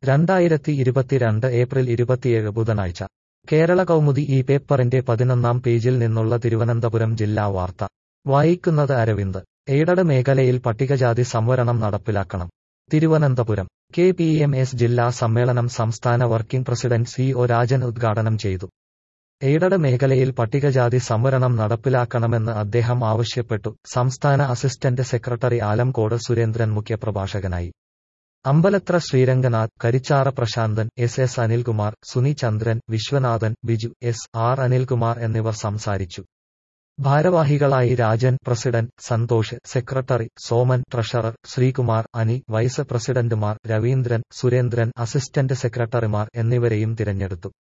2022 April 27 ബുധനാഴ്ച കേരള കൗമുദി ഈ പേപ്പറിന്റെ 11-ാം പേജിൽ നിന്നുള്ള തിരുവനന്തപുരം ജില്ലാ വാർത്ത വായിക്കുന്നത് അരവിന്ദ്. എയ്ഡഡ് മേഖലയിൽ പട്ടികജാതി സംവരണം നടപ്പിലാക്കണം. തിരുവനന്തപുരം KPMS ജില്ലാ സമ്മേളനം സംസ്ഥാന വർക്കിംഗ് പ്രസിഡന്റ് CO രാജൻ ഉദ്ഘാടനം ചെയ്തു. എയ്ഡഡ് മേഖലയിൽ പട്ടികജാതി സംവരണം നടപ്പിലാക്കണമെന്ന് അദ്ദേഹം ആവശ്യപ്പെട്ടു. സംസ്ഥാന അസിസ്റ്റന്റ് സെക്രട്ടറി ആലംകോട് സുരേന്ദ്രൻ മുഖ്യപ്രഭാഷകനായി. അമ്പലത്ര ശ്രീരംഗനാഥ്, കരിച്ചാറ പ്രശാന്തൻ, SS അനിൽകുമാർ, സുനി ചന്ദ്രൻ, വിശ്വനാഥൻ, ബിജു, SR അനിൽകുമാർ എന്നിവർ സംസാരിച്ചു. ഭാരവാഹികളായി Rajan president, Santhosh secretary, Soman treasurer, Sreekumar, Ani vice പ്രസിഡന്റുമാർ, രവീന്ദ്രൻ, സുരേന്ദ്രൻ അസിസ്റ്റന്റ് സെക്രട്ടറിമാർ എന്നിവരെയും തിരഞ്ഞെടുത്തു.